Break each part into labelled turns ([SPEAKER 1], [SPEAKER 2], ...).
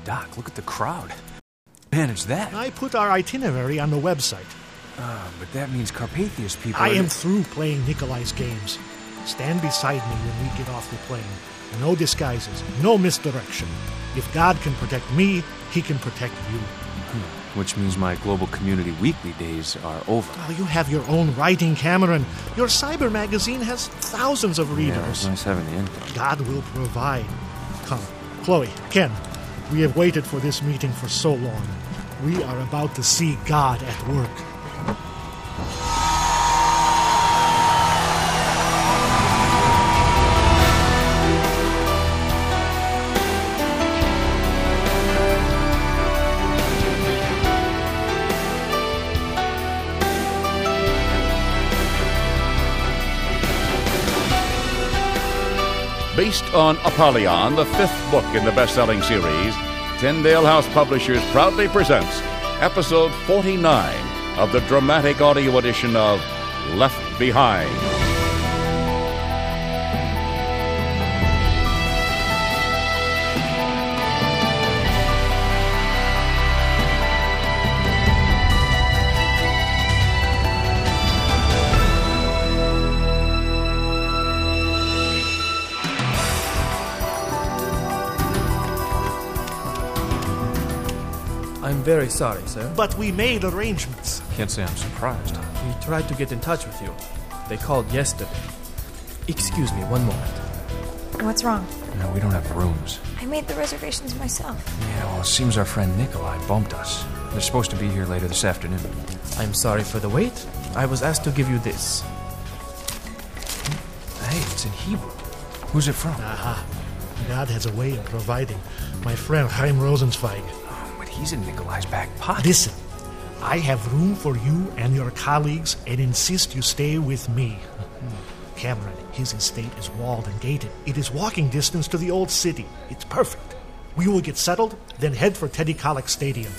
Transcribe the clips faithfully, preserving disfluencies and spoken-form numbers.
[SPEAKER 1] Doc, look at the crowd. Manage that.
[SPEAKER 2] I put our itinerary on the website.
[SPEAKER 1] Uh, but that means Carpathia's people...
[SPEAKER 2] I
[SPEAKER 1] are...
[SPEAKER 2] am through playing Nikolai's games. Stand beside me when we get off the plane. No disguises, no misdirection. If God can protect me, he can protect you.
[SPEAKER 1] Hmm. Which means my Global Community Weekly days are over.
[SPEAKER 2] Well, you have your own writing, Cameron. Your cyber magazine has thousands of readers.
[SPEAKER 1] Yeah, it's nice having the income.
[SPEAKER 2] God will provide. Come, Chloe, Ken, we have waited for this meeting for so long. We are about to see God at work.
[SPEAKER 3] Based on Apollyon, the fifth book in the best-selling series, Tyndale House Publishers proudly presents episode forty-nine of the dramatic audio edition of Left Behind.
[SPEAKER 4] I'm very sorry, sir.
[SPEAKER 2] But we made arrangements.
[SPEAKER 1] Can't say I'm surprised.
[SPEAKER 4] We tried to get in touch with you. They called yesterday. Excuse me, one moment.
[SPEAKER 5] What's wrong?
[SPEAKER 1] No, we don't have rooms.
[SPEAKER 5] I made the reservations myself.
[SPEAKER 1] Yeah, well, it seems our friend Nikolai bumped us. They're supposed to be here later this afternoon.
[SPEAKER 4] I'm sorry for the wait. I was asked to give you this.
[SPEAKER 1] Hey, it's in Hebrew. Who's it from?
[SPEAKER 2] Aha. God has a way of providing. My friend Chaim Rosenzweig.
[SPEAKER 1] He's in Nikolai's back pocket.
[SPEAKER 2] Listen, I have room for you and your colleagues and insist you stay with me. Cameron, his estate is walled and gated. It is walking distance to the old city. It's perfect. We will get settled, then head for Teddy Kollek Stadium.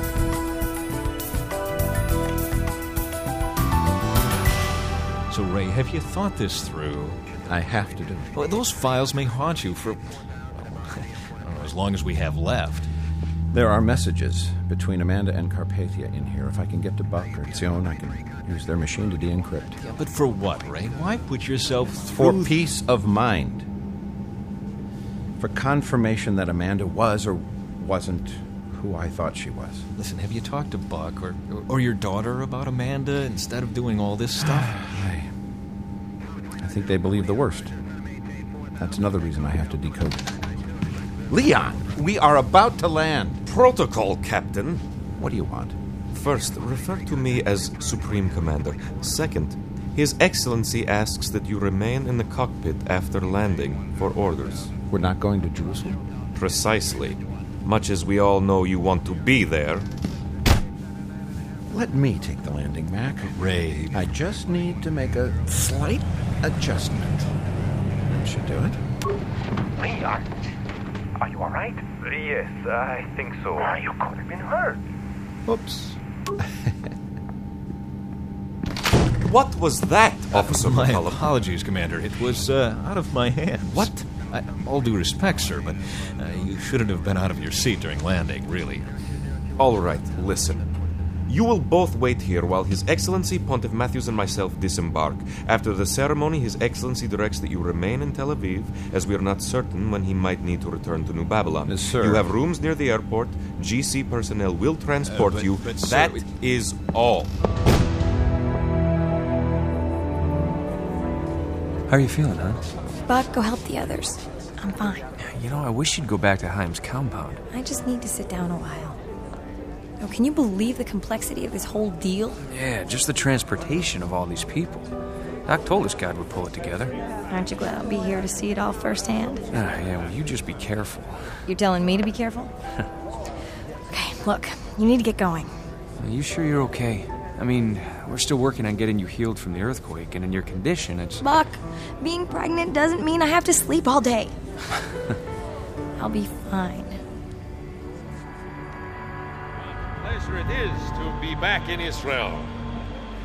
[SPEAKER 6] So, Ray, have you thought this through?
[SPEAKER 7] I have to do it.
[SPEAKER 6] Well, those files may haunt you for... I don't know, as long as we have left.
[SPEAKER 7] There are messages between Amanda and Carpathia in here. If I can get to Buck or Zion, I can use their machine to de-encrypt.
[SPEAKER 6] Yeah, but for what, Ray? Why put yourself through...
[SPEAKER 7] For peace of mind. For confirmation that Amanda was or wasn't who I thought she was.
[SPEAKER 6] Listen, have you talked to Buck or, or, or your daughter about Amanda instead of doing all this stuff?
[SPEAKER 7] I, I think they believe the worst. That's another reason I have to decode it. Leon, we are about to land.
[SPEAKER 8] Protocol, Captain.
[SPEAKER 7] What do you want?
[SPEAKER 8] First, refer to me as Supreme Commander. Second, His Excellency asks that you remain in the cockpit after landing for orders.
[SPEAKER 7] We're not going to Jerusalem?
[SPEAKER 8] Precisely. Much as we all know you want to be there.
[SPEAKER 7] Let me take the landing, Mac.
[SPEAKER 6] Ray.
[SPEAKER 7] I just need to make a slight adjustment. That should do it.
[SPEAKER 9] Leon, are you all right?
[SPEAKER 10] Yes, I think so.
[SPEAKER 9] Uh, you could have been hurt.
[SPEAKER 7] Oops.
[SPEAKER 8] What was that, Officer
[SPEAKER 6] My
[SPEAKER 8] McCullum?
[SPEAKER 6] apologies, Commander. It was uh, out of my hands.
[SPEAKER 8] What?
[SPEAKER 6] I, all due respect, sir, but uh, you shouldn't have been out of your seat during landing, really.
[SPEAKER 8] All right, listen. You will both wait here while His Excellency Pontiff Matthews and myself disembark. After the ceremony, His Excellency directs that you remain in Tel Aviv, as we are not certain when he might need to return to New Babylon.
[SPEAKER 7] Yes, sir.
[SPEAKER 8] You have rooms near the airport. G C personnel will transport
[SPEAKER 6] Uh, but-
[SPEAKER 8] you.
[SPEAKER 6] but, sir,
[SPEAKER 8] that
[SPEAKER 6] we-
[SPEAKER 8] is all.
[SPEAKER 1] How are you feeling, huh?
[SPEAKER 5] Buck, go help the others. I'm fine.
[SPEAKER 1] You know, I wish you'd go back to Haim's compound.
[SPEAKER 5] I just need to sit down a while. Oh, can you believe the complexity of this whole deal?
[SPEAKER 1] Yeah, just the transportation of all these people. Doc told us God would pull it together.
[SPEAKER 5] Aren't you glad I'll be here to see it all firsthand?
[SPEAKER 1] Ah, yeah, well, you just be careful.
[SPEAKER 5] You're telling me to be careful? Okay, look, you need to get going.
[SPEAKER 1] Are you sure you're okay? I mean, we're still working on getting you healed from the earthquake, and in your condition, it's...
[SPEAKER 5] Buck, being pregnant doesn't mean I have to sleep all day. I'll be fine.
[SPEAKER 10] Pleasure it is to be back in Israel.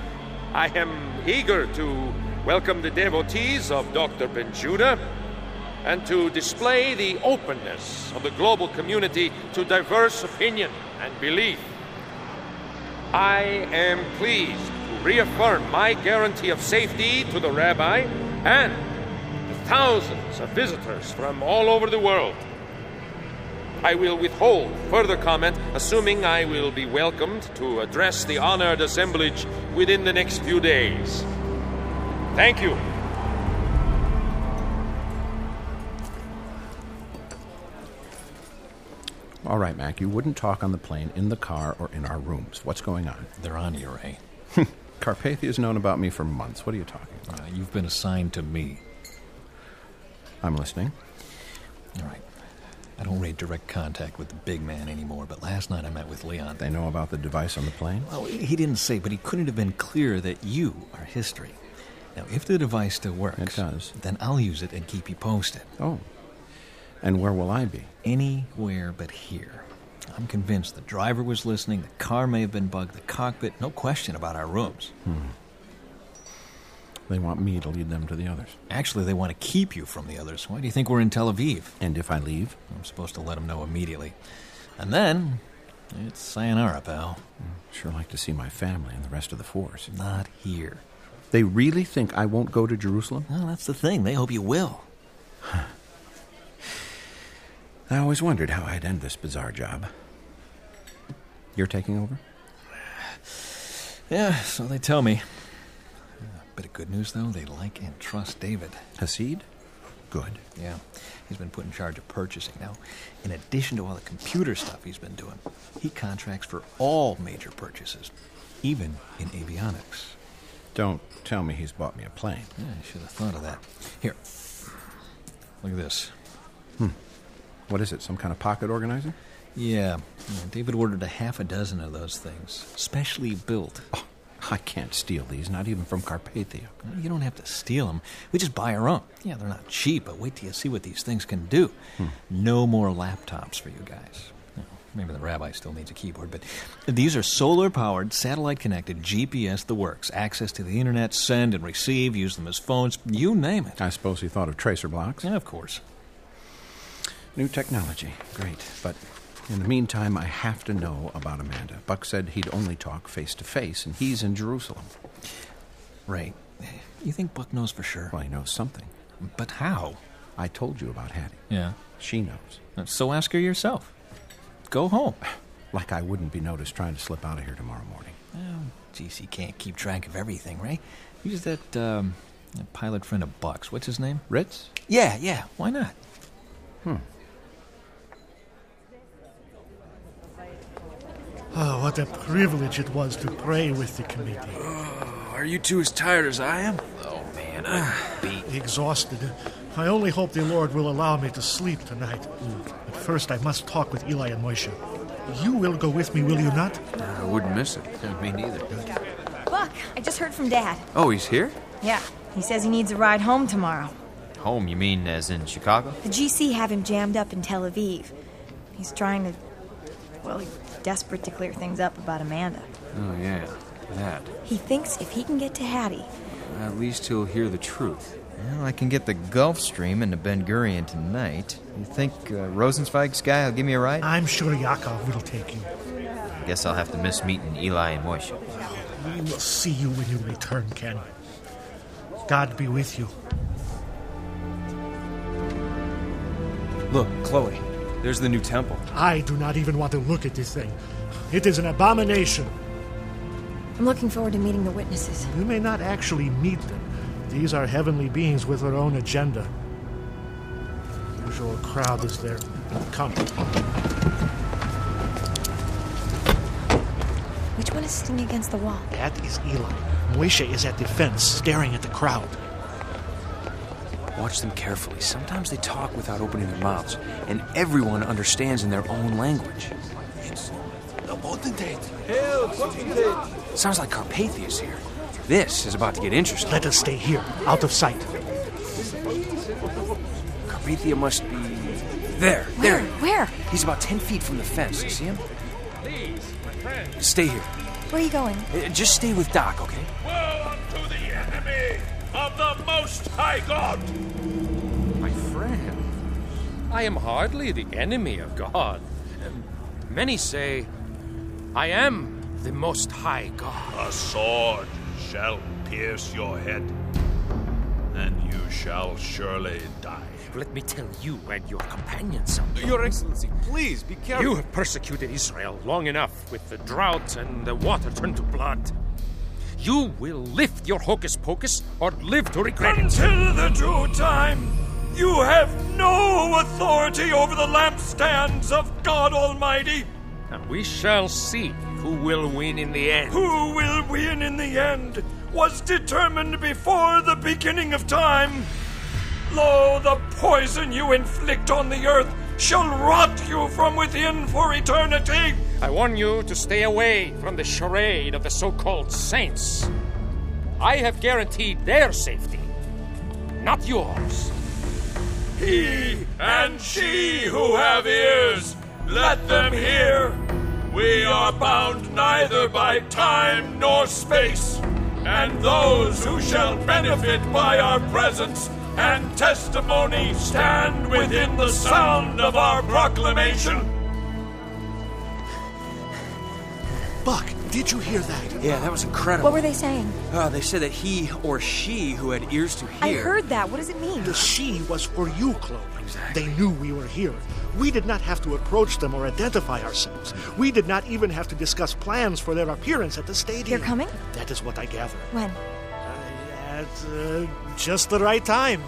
[SPEAKER 10] I am eager to welcome the devotees of Doctor Ben Judah and to display the openness of the global community to diverse opinion and belief. I am pleased to reaffirm my guarantee of safety to the rabbi and the thousands of visitors from all over the world. I will withhold further comment, assuming I will be welcomed to address the honored assemblage within the next few days. Thank you.
[SPEAKER 7] All right, Mac, you wouldn't talk on the plane, in the car, or in our rooms. What's going on?
[SPEAKER 6] They're on you, Ray.
[SPEAKER 7] Carpathia's known about me for months. What are you talking about?
[SPEAKER 6] Uh, you've been assigned to me.
[SPEAKER 7] I'm listening.
[SPEAKER 6] All right. I don't rate direct contact with the big man anymore, but last night I met with Leon.
[SPEAKER 7] They know about the device on the plane?
[SPEAKER 6] Well, he didn't say, but he couldn't have been clearer that you are history. Now, if the device still works...
[SPEAKER 7] It does.
[SPEAKER 6] Then I'll use it and keep you posted.
[SPEAKER 7] Oh. And where will I be?
[SPEAKER 6] Anywhere but here. I'm convinced the driver was listening, the car may have been bugged, the cockpit, no question about our rooms.
[SPEAKER 7] Hmm. They want me to lead them to the others.
[SPEAKER 6] Actually, they want to keep you from the others. Why do you think we're in Tel Aviv?
[SPEAKER 7] And if I leave?
[SPEAKER 6] I'm supposed to let them know immediately. And then, it's sayonara, pal.
[SPEAKER 7] Sure like to see my family and the rest of the force.
[SPEAKER 6] Not here.
[SPEAKER 7] They really think I won't go to Jerusalem?
[SPEAKER 6] Well, that's the thing. They hope you will.
[SPEAKER 7] I always wondered how I'd end this bizarre job. You're taking over?
[SPEAKER 6] Yeah, so they tell me. A bit of good news, though. They like and trust David.
[SPEAKER 7] Hasid? Good.
[SPEAKER 6] Yeah. He's been put in charge of purchasing. Now, in addition to all the computer stuff he's been doing, he contracts for all major purchases, even in avionics.
[SPEAKER 7] Don't tell me he's bought me a plane.
[SPEAKER 6] Yeah, I should have thought of that. Here. Look at this.
[SPEAKER 7] Hmm. What is it, some kind of pocket organizer?
[SPEAKER 6] Yeah. yeah. David ordered a half a dozen of those things, specially built.
[SPEAKER 7] Oh, I can't steal these, not even from Carpathia.
[SPEAKER 6] Well, you don't have to steal them. We just buy our own. Yeah, they're not cheap, but wait till you see what these things can do. Hmm. No more laptops for you guys. You know, maybe the rabbi still needs a keyboard, but these are solar-powered, satellite-connected, G P S the works. Access to the internet, send and receive, use them as phones, you name it.
[SPEAKER 7] I suppose he thought of tracer blocks?
[SPEAKER 6] Yeah, of course.
[SPEAKER 7] New technology. Great. But in the meantime, I have to know about Amanda. Buck said he'd only talk face-to-face, and he's in Jerusalem.
[SPEAKER 6] Ray, you think Buck knows for sure?
[SPEAKER 7] Well, he knows something.
[SPEAKER 6] But how?
[SPEAKER 7] I told you about Hattie.
[SPEAKER 6] Yeah?
[SPEAKER 7] She knows.
[SPEAKER 6] So ask her yourself. Go home.
[SPEAKER 7] Like I wouldn't be noticed trying to slip out of here tomorrow morning.
[SPEAKER 6] Well, geez, he can't keep track of everything, Ray. Who's that, um, that pilot friend of Buck's? What's his name?
[SPEAKER 7] Ritz?
[SPEAKER 6] Yeah, yeah. Why not?
[SPEAKER 7] Hmm.
[SPEAKER 2] Oh, what a privilege it was to pray with the committee.
[SPEAKER 1] Oh, are you two as tired as I am?
[SPEAKER 6] Oh, man, I'm beat.
[SPEAKER 2] Exhausted. I only hope the Lord will allow me to sleep tonight. But first, I must talk with Eli and Moshe. You will go with me, will you not?
[SPEAKER 1] I wouldn't miss it.
[SPEAKER 6] Yeah, me neither.
[SPEAKER 5] Buck, I just heard from Dad.
[SPEAKER 1] Oh, he's here?
[SPEAKER 5] Yeah, he says he needs a ride home tomorrow.
[SPEAKER 11] Home, you mean as in Chicago?
[SPEAKER 5] The G C have him jammed up in Tel Aviv. He's trying to... Well, he's desperate to clear things up about Amanda.
[SPEAKER 1] Oh, yeah, that.
[SPEAKER 5] He thinks if he can get to Hattie...
[SPEAKER 1] At least he'll hear the truth.
[SPEAKER 11] Well, I can get the Gulf Stream into Ben Gurion tonight. You think uh, Rosenzweig's guy will give me a ride?
[SPEAKER 2] I'm sure Yaakov will take you.
[SPEAKER 11] Guess I'll have to miss meeting Eli and Moshe.
[SPEAKER 2] We will see you when you return, Ken. God be with you.
[SPEAKER 4] Look, Chloe, there's the new temple.
[SPEAKER 2] I do not even want to look at this thing. It is an abomination.
[SPEAKER 5] I'm looking forward to meeting the witnesses.
[SPEAKER 2] You may not actually meet them. These are heavenly beings with their own agenda. The usual crowd is there. Come.
[SPEAKER 5] Which one is sitting against the wall?
[SPEAKER 2] That is Eli. Moshe is at the fence, staring at the crowd.
[SPEAKER 1] Watch them carefully. Sometimes they talk without opening their mouths, and everyone understands in their own language.
[SPEAKER 12] It's the potentate.
[SPEAKER 1] Hail, potentate! Sounds like Carpathia's here. This is about to get interesting.
[SPEAKER 2] Let us stay here, out of sight.
[SPEAKER 1] Carpathia must be... There,
[SPEAKER 5] Where?
[SPEAKER 1] there.
[SPEAKER 5] Where?
[SPEAKER 1] He's about ten feet from the fence. You see him? Stay here.
[SPEAKER 5] Where are you going?
[SPEAKER 1] Uh, just stay with Doc, okay?
[SPEAKER 10] Woe unto the enemy of the Most High God!
[SPEAKER 1] My friend.
[SPEAKER 10] friends. I am hardly the enemy of God. Many say I am the Most High God.
[SPEAKER 12] A sword shall pierce your head, and you shall surely die.
[SPEAKER 10] Let me tell you and your companions something.
[SPEAKER 1] Your Excellency, please be careful.
[SPEAKER 10] You have persecuted Israel long enough with the drought and the water turned to blood. You will lift your hocus pocus or live to regret it.
[SPEAKER 13] Until the due time, you have no authority over the lampstands of God Almighty.
[SPEAKER 10] And we shall see who will win in the end.
[SPEAKER 13] Who will win in the end was determined before the beginning of time. Lo, the poison you inflict on the earth shall rot you from within for eternity.
[SPEAKER 10] I warn you to stay away from the charade of the so-called saints. I have guaranteed their safety, not yours.
[SPEAKER 13] He and she who have ears, let them hear. We are bound neither by time nor space, and those who shall benefit by our presence and testimony stand within the sound of our proclamation.
[SPEAKER 2] Buck, did you hear that?
[SPEAKER 1] Yeah, that was incredible.
[SPEAKER 5] What were they saying?
[SPEAKER 1] Uh, they said that he or she who had ears to hear...
[SPEAKER 5] I heard that. What does it mean?
[SPEAKER 2] The she was for you, Chloe. Exactly. They knew we were here. We did not have to approach them or identify ourselves. We did not even have to discuss plans for their appearance at the stadium.
[SPEAKER 5] They're coming?
[SPEAKER 2] That is what I gather.
[SPEAKER 5] When?
[SPEAKER 2] Uh, at uh, just the right time.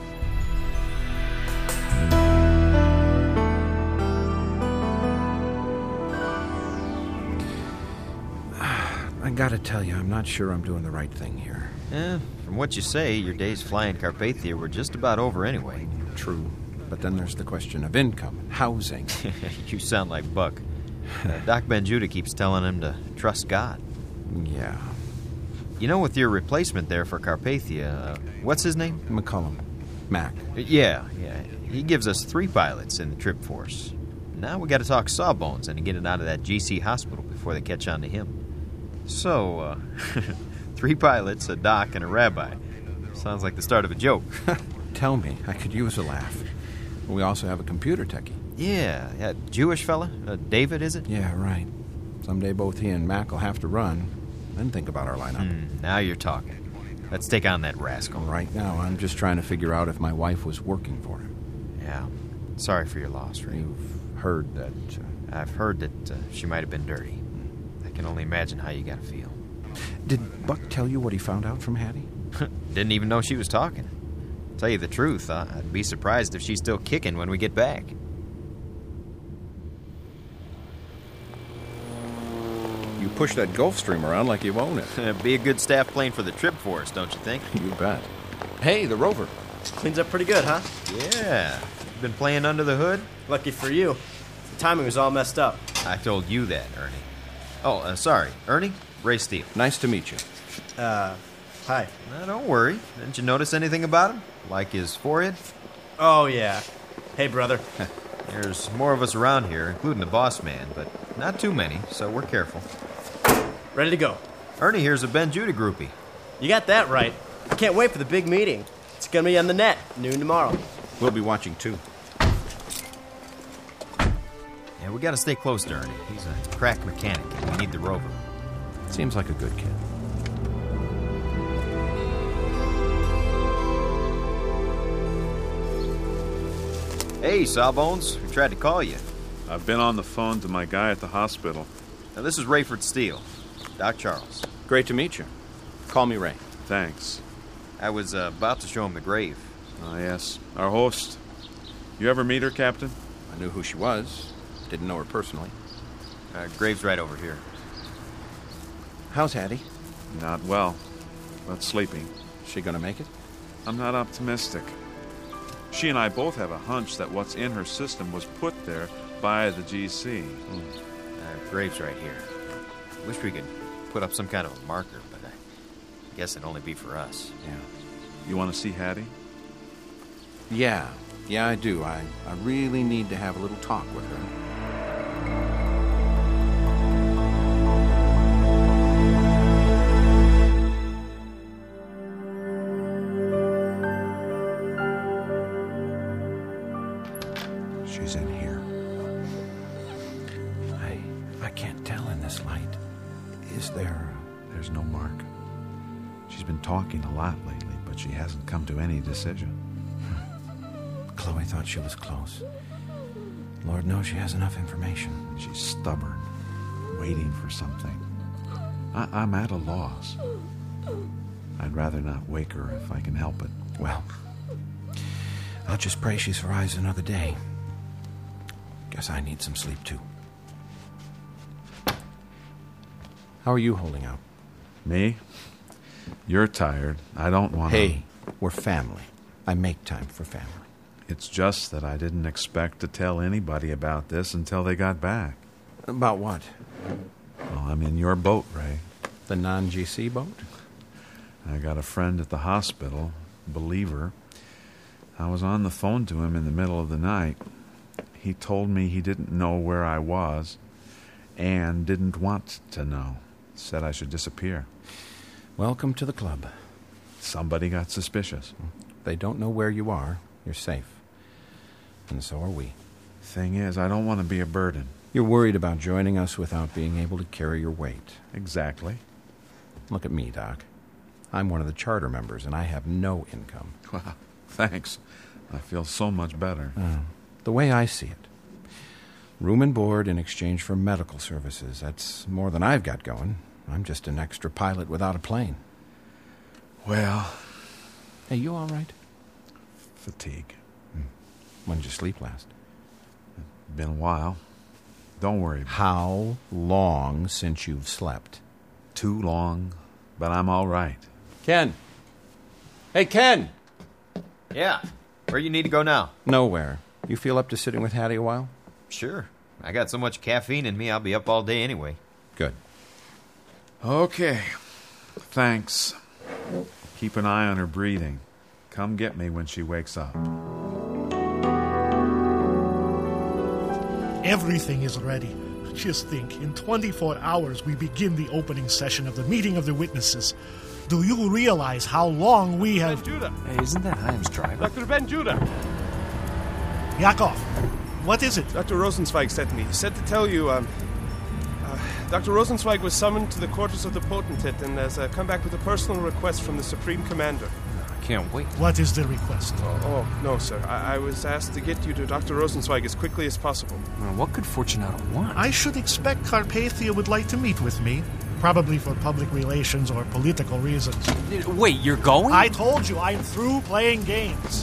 [SPEAKER 7] I gotta tell you, I'm not sure I'm doing the right thing here.
[SPEAKER 11] Eh, from what you say, your days flying Carpathia were just about over anyway.
[SPEAKER 7] True. But then there's the question of income, housing.
[SPEAKER 11] You sound like Buck. Uh, Doc Benjuda keeps telling him to trust God.
[SPEAKER 7] Yeah.
[SPEAKER 11] You know, with your replacement there for Carpathia, uh, what's his name?
[SPEAKER 7] McCullum. Mac.
[SPEAKER 11] Yeah, yeah. He gives us three pilots in the trip force. Now we gotta talk Sawbones and get it out of that G C hospital before they catch on to him. So, uh, three pilots, a doc, and a rabbi. Sounds like the start of a joke.
[SPEAKER 7] Tell me, I could use a laugh. We also have a computer techie.
[SPEAKER 11] Yeah, that Jewish fella? Uh, David, is it?
[SPEAKER 7] Yeah, right. Someday both he and Mac will have to run, then think about our lineup.
[SPEAKER 11] Hmm, now you're talking. Let's take on that rascal.
[SPEAKER 7] Right now, I'm just trying to figure out if my wife was working for him.
[SPEAKER 11] Yeah. Sorry for your loss, Ray.
[SPEAKER 7] You've heard that... Uh,
[SPEAKER 11] I've heard that uh, she might have been dirty. I can only imagine how you gotta feel.
[SPEAKER 7] Did Buck tell you what he found out from Hattie?
[SPEAKER 11] Didn't even know she was talking. Tell you the truth, uh, I'd be surprised if she's still kicking when we get back.
[SPEAKER 7] You push that Gulfstream around like you own it.
[SPEAKER 11] Be a good staff plane for the trip force, don't you think?
[SPEAKER 7] You bet. Hey, the Rover.
[SPEAKER 4] Cleans up pretty good, huh?
[SPEAKER 11] Yeah. Been playing under the hood?
[SPEAKER 4] Lucky for you. The timing was all messed up.
[SPEAKER 11] I told you that, Ernie. Oh, uh, sorry. Ernie? Ray Steele.
[SPEAKER 7] Nice to meet you.
[SPEAKER 4] Uh, hi.
[SPEAKER 11] Uh, don't worry. Didn't you notice anything about him? Like his forehead?
[SPEAKER 4] Oh, yeah. Hey, brother.
[SPEAKER 11] There's more of us around here, including the boss man, but not too many, so we're careful.
[SPEAKER 4] Ready to go.
[SPEAKER 11] Ernie here's a Benjuda groupie.
[SPEAKER 4] You got that right. I can't wait for the big meeting. It's gonna be on the net, noon tomorrow.
[SPEAKER 7] We'll be watching, too.
[SPEAKER 11] Yeah, we gotta stay close to Ernie. He's a crack mechanic, and we need the Rover.
[SPEAKER 7] Seems like a good kid.
[SPEAKER 11] Hey, Sawbones. We tried to call you.
[SPEAKER 14] I've been on the phone to my guy at the hospital.
[SPEAKER 11] Now, this is Rayford Steele. Doc Charles.
[SPEAKER 7] Great to meet you. Call me Ray.
[SPEAKER 14] Thanks.
[SPEAKER 11] I was uh, about to show him the grave.
[SPEAKER 14] Ah, yes. Our host. You ever meet her, Captain?
[SPEAKER 7] I knew who she was. Didn't know her personally.
[SPEAKER 11] Uh, grave's right over here.
[SPEAKER 7] How's Hattie?
[SPEAKER 14] Not well, but sleeping.
[SPEAKER 7] She gonna make it?
[SPEAKER 14] I'm not optimistic. She and I both have a hunch that what's in her system was put there by the G C.
[SPEAKER 11] Mm. Uh, grave's right here. Wish we could put up some kind of a marker, but I guess it'd only be for us.
[SPEAKER 7] Yeah.
[SPEAKER 14] You want to see Hattie?
[SPEAKER 7] Yeah. Yeah, I do. I, I really need to have a little talk with her. Is there...
[SPEAKER 14] There's no mark. She's been talking a lot lately, but she hasn't come to any decision.
[SPEAKER 7] Chloe thought she was close. Lord knows she has enough information.
[SPEAKER 14] She's stubborn, waiting for something. I- I'm at a loss. I'd rather not wake her if I can help it.
[SPEAKER 7] Well, I'll just pray she survives another day. Guess I need some sleep, too. How are you holding out?
[SPEAKER 14] Me? You're tired. I don't want to...
[SPEAKER 7] Hey, we're family. I make time for family.
[SPEAKER 14] It's just that I didn't expect to tell anybody about this until they got back.
[SPEAKER 7] About what?
[SPEAKER 14] Well, I'm in your boat, Ray.
[SPEAKER 7] The non-G C boat?
[SPEAKER 14] I got a friend at the hospital, believer. I was on the phone to him in the middle of the night. He told me he didn't know where I was and didn't want to know. Said I should disappear.
[SPEAKER 7] Welcome to the club.
[SPEAKER 14] Somebody got suspicious.
[SPEAKER 7] They don't know where you are. You're safe. And so are we.
[SPEAKER 14] Thing is, I don't want to be a burden.
[SPEAKER 7] You're worried about joining us without being able to carry your weight.
[SPEAKER 14] Exactly.
[SPEAKER 7] Look at me, Doc. I'm one of the charter members, and I have no income.
[SPEAKER 14] Well, thanks. I feel so much better.
[SPEAKER 7] Uh, the way I see it. Room and board in exchange for medical services. That's more than I've got going. I'm just an extra pilot without a plane.
[SPEAKER 14] Well...
[SPEAKER 7] Hey, you all right?
[SPEAKER 14] Fatigue.
[SPEAKER 7] Hmm. When did you sleep last?
[SPEAKER 14] Been a while. Don't worry.
[SPEAKER 7] How long since you've slept?
[SPEAKER 14] Too long, but I'm all right.
[SPEAKER 7] Ken! Hey, Ken!
[SPEAKER 11] Yeah. Where you need to go now?
[SPEAKER 7] Nowhere. You feel up to sitting with Hattie a while?
[SPEAKER 11] Sure. I got so much caffeine in me, I'll be up all day anyway.
[SPEAKER 7] Good.
[SPEAKER 14] Okay. Thanks. Keep an eye on her breathing. Come get me when she wakes up.
[SPEAKER 2] Everything is ready. Just think, in twenty-four hours we begin the opening session of the meeting of the witnesses. Do you realize how long we have...
[SPEAKER 15] Ben Judah.
[SPEAKER 1] Hey, isn't that Chaim's driver?
[SPEAKER 15] Doctor Ben Judah.
[SPEAKER 2] Yakov, what is it?
[SPEAKER 15] Doctor Rosenzweig sent me. He said to tell you, um... Uh, Doctor Rosenzweig was summoned to the quarters of the potentate and has uh, come back with a personal request from the Supreme Commander.
[SPEAKER 1] I can't wait.
[SPEAKER 2] What is the request?
[SPEAKER 15] Oh, oh no, sir. I-, I was asked to get you to Doctor Rosenzweig as quickly as possible.
[SPEAKER 1] Well, what could Fortunato want?
[SPEAKER 2] I should expect Carpathia would like to meet with me. Probably for public relations or political reasons.
[SPEAKER 1] Wait, you're going?
[SPEAKER 2] I told you, I'm through playing games.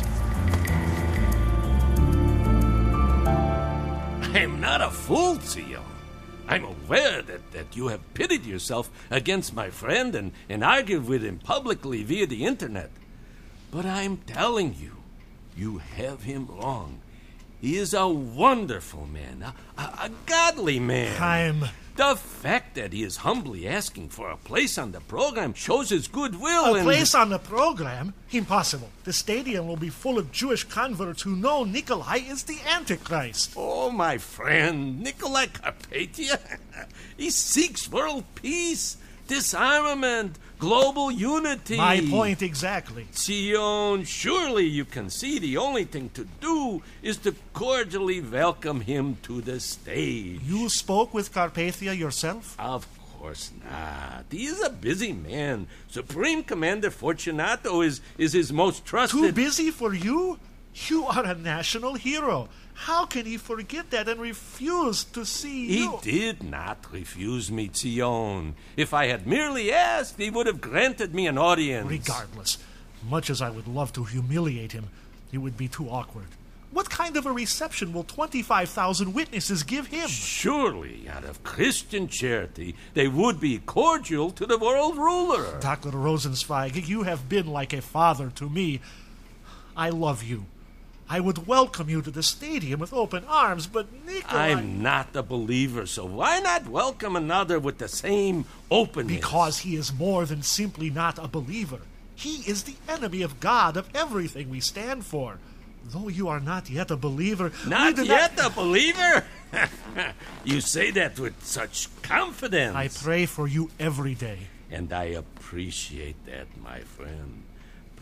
[SPEAKER 13] I'm not a fool, Theo. I'm aware that, that you have pitted yourself against my friend and, and argued with him publicly via the internet. But I'm telling you, you have him wrong. He is a wonderful man, a, a, a godly man.
[SPEAKER 2] I'm...
[SPEAKER 13] The fact that he is humbly asking for a place on the program shows his goodwill.
[SPEAKER 2] A
[SPEAKER 13] and
[SPEAKER 2] place on the program? Impossible. The stadium will be full of Jewish converts who know Nikolai is the Antichrist.
[SPEAKER 13] Oh, my friend, Nikolai Carpathia. He seeks world peace, disarmament, global unity.
[SPEAKER 2] My point exactly.
[SPEAKER 13] Sion, surely you can see the only thing to do is to cordially welcome him to the stage.
[SPEAKER 2] You spoke with Carpathia yourself?
[SPEAKER 13] Of course not. He is a busy man. Supreme Commander Fortunato is, is his most trusted...
[SPEAKER 2] Too busy for you? You are a national hero. How can he forget that and refuse to see you?
[SPEAKER 13] He did not refuse me, Sion. If I had merely asked, he would have granted me an audience.
[SPEAKER 2] Regardless, much as I would love to humiliate him, it would be too awkward. What kind of a reception will twenty-five thousand witnesses give him?
[SPEAKER 13] Surely, out of Christian charity, they would be cordial to the world ruler.
[SPEAKER 2] Doctor Rosenzweig, you have been like a father to me. I love you. I would welcome you to the stadium with open arms, but Nikolai...
[SPEAKER 13] I'm not a believer, so why not welcome another with the same openness?
[SPEAKER 2] Because he is more than simply not a believer. He is the enemy of God, of everything we stand for. Though you are not yet a believer...
[SPEAKER 13] Not yet
[SPEAKER 2] not...
[SPEAKER 13] a believer? You say that with such confidence.
[SPEAKER 2] I pray for you every day.
[SPEAKER 13] And I appreciate that, my friend. But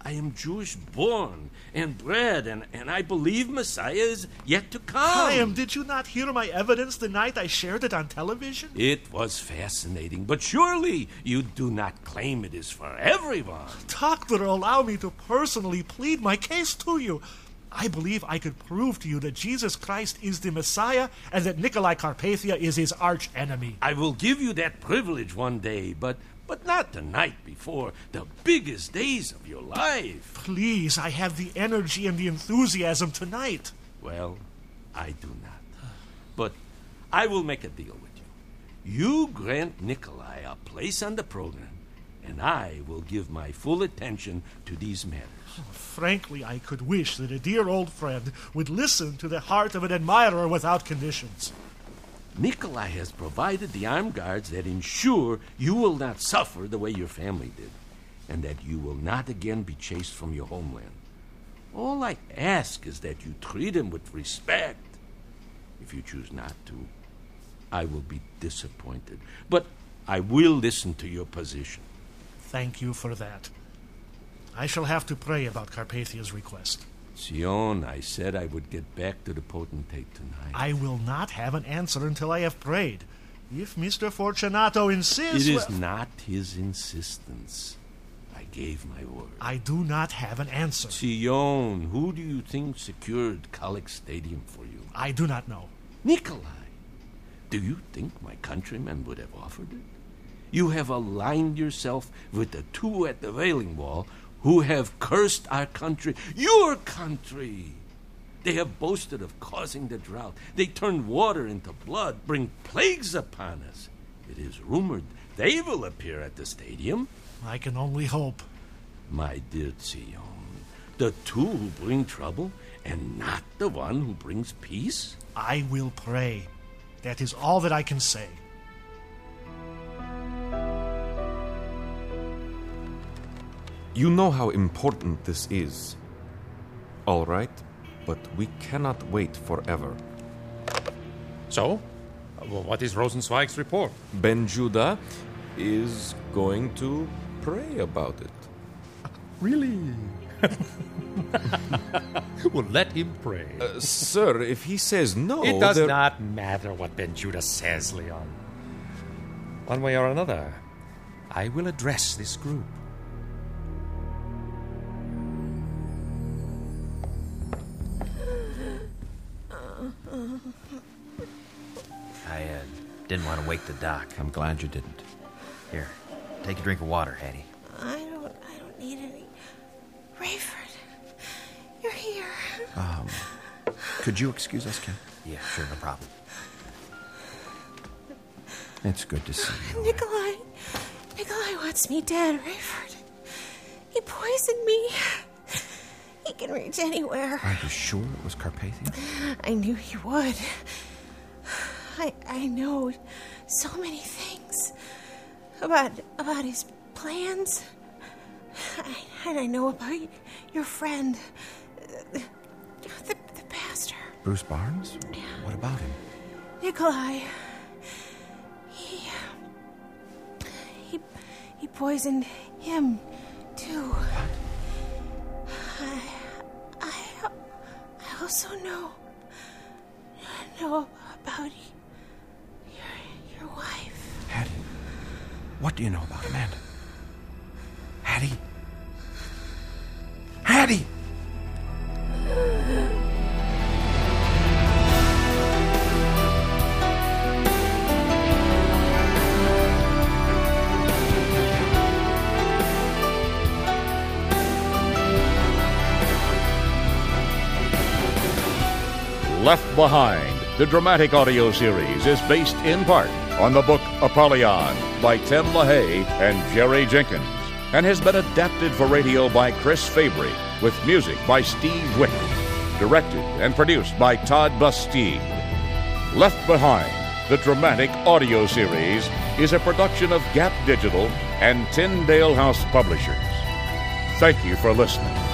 [SPEAKER 13] I am Jewish born and bred, and, and I believe Messiah is yet to come.
[SPEAKER 2] Chaim, did you not hear my evidence the night I shared it on television?
[SPEAKER 13] It was fascinating, but surely you do not claim it is for everyone.
[SPEAKER 2] Doctor, allow me to personally plead my case to you. I believe I could prove to you that Jesus Christ is the Messiah and that Nikolai Carpathia is his arch-enemy.
[SPEAKER 13] I will give you that privilege one day, but... But not the night before the biggest days of your life.
[SPEAKER 2] Please, I have the energy and the enthusiasm tonight.
[SPEAKER 13] Well, I do not. But I will make a deal with you. You grant Nikolai a place on the program, and I will give my full attention to these matters.
[SPEAKER 2] Oh, frankly, I could wish that a dear old friend would listen to the heart of an admirer without conditions.
[SPEAKER 13] Nikolai has provided the armed guards that ensure you will not suffer the way your family did, and that you will not again be chased from your homeland. All I ask is that you treat him with respect. If you choose not to, I will be disappointed. But I will listen to your position.
[SPEAKER 2] Thank you for that. I shall have to pray about Carpathia's request.
[SPEAKER 13] Sion, I said I would get back to the potentate tonight.
[SPEAKER 2] I will not have an answer until I have prayed. If Mister Fortunato insists...
[SPEAKER 13] It is
[SPEAKER 2] well,
[SPEAKER 13] not his insistence. I gave my word.
[SPEAKER 2] I do not have an answer.
[SPEAKER 13] Sion, who do you think secured Kalik Stadium for you?
[SPEAKER 2] I do not know.
[SPEAKER 13] Nikolai. Do you think my countrymen would have offered it? You have aligned yourself with the two at the Wailing Wall who have cursed our country, your country. They have boasted of causing the drought. They turn water into blood, bring plagues upon us. It is rumored they will appear at the stadium.
[SPEAKER 2] I can only hope.
[SPEAKER 13] My dear Sion, the two who bring trouble and not the one who brings peace?
[SPEAKER 2] I will pray. That is all that I can say.
[SPEAKER 8] You know how important this is. All right, but we cannot wait forever.
[SPEAKER 10] So, what is Rosenzweig's report?
[SPEAKER 8] Ben Judah is going to pray about it.
[SPEAKER 10] Really? Well, let him pray.
[SPEAKER 8] Uh, sir, if he says no...
[SPEAKER 10] It does
[SPEAKER 8] there...
[SPEAKER 10] not matter what Ben Judah says, Leon. One way or another, I will address this group.
[SPEAKER 11] I uh, didn't want to wake the doc.
[SPEAKER 7] I'm glad you didn't.
[SPEAKER 11] Here, take a drink of water, Hattie.
[SPEAKER 16] I don't, I don't need any. Rayford, you're here.
[SPEAKER 7] Um, could you excuse us, Ken?
[SPEAKER 11] Yeah, sure, no problem.
[SPEAKER 7] It's good to see you.
[SPEAKER 16] Nikolai, Nikolai wants me dead, Rayford. He poisoned me. He can reach anywhere.
[SPEAKER 7] Are you sure it was Carpathia?
[SPEAKER 16] I knew he would. I I know so many things about about his plans. I, and I know about your friend, the, the, the pastor.
[SPEAKER 7] Bruce Barnes? What about him?
[SPEAKER 16] Nikolai. He he he poisoned him too.
[SPEAKER 7] What?
[SPEAKER 16] I I I also know know about your your wife.
[SPEAKER 7] Hattie, what do you know about Amanda? Hattie? Hattie!
[SPEAKER 3] Left Behind, the dramatic audio series, is based in part on the book Apollyon by Tim LaHaye and Jerry Jenkins, and has been adapted for radio by Chris Fabry, with music by Steve Wick, directed and produced by Todd Bastide. Left Behind, the dramatic audio series, is a production of Gap Digital and Tyndale House Publishers. Thank you for listening.